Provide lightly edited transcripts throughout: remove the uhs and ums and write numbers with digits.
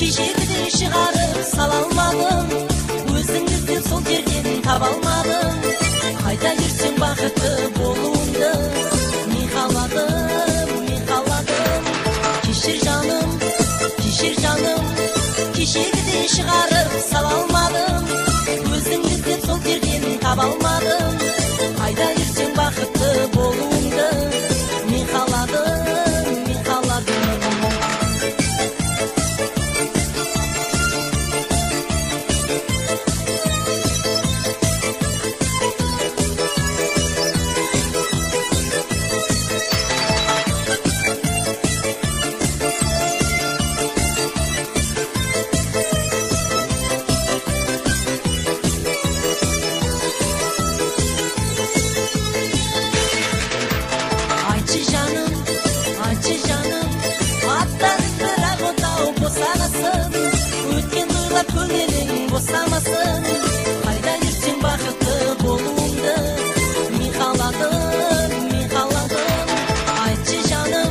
кешегіден шығарып сала алмадым, өзіңізді сол жерден таба алмадым. Қайда жүрсең бақытты болуыңды мен қаладым. Кешір жаным, кешегіден шығарып сала алмадым, өзіңізді сол жерден таба алмадым. Қайда жүрсең бақытты болуыңды мен қаладым. Айтшы жаным, аттарың бірақ отау босамасын, өткен ойлап көңілің босамасын. Қайда жүрсең бақытты болуыңды мен қаладым. Айтшы жаным,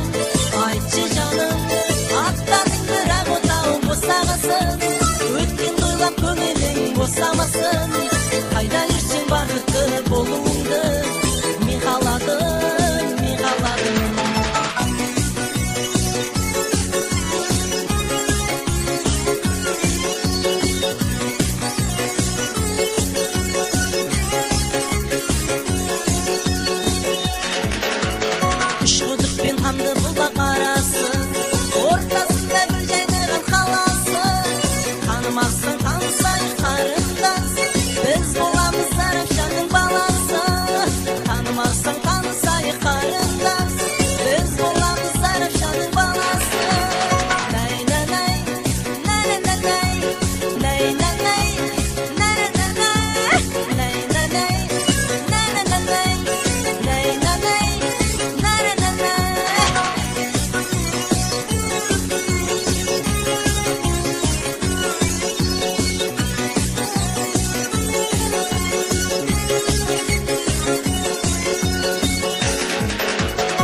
аттарың бірақ отау босамасын, өткен ойлап көңілің босамасын. Қайда жүрсең бақытты болуыңды мен қаладым. Құдықпен қанды бұлақ арасы, ортасында бір жайнаған қаласы. Танымақсың танысай қарындас, біз боламыз Зарапшанның баласы. Танымақсың танысай қарындас, біз боламыз Зарапшанның баласы. Най-най-най, най-най-най, най-най-най, най-най-най, най-най-най, най-най-най, най-най-най.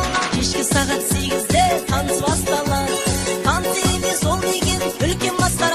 Сағат 8-де таныс басталар, таныс емес ол деген үлкен бастар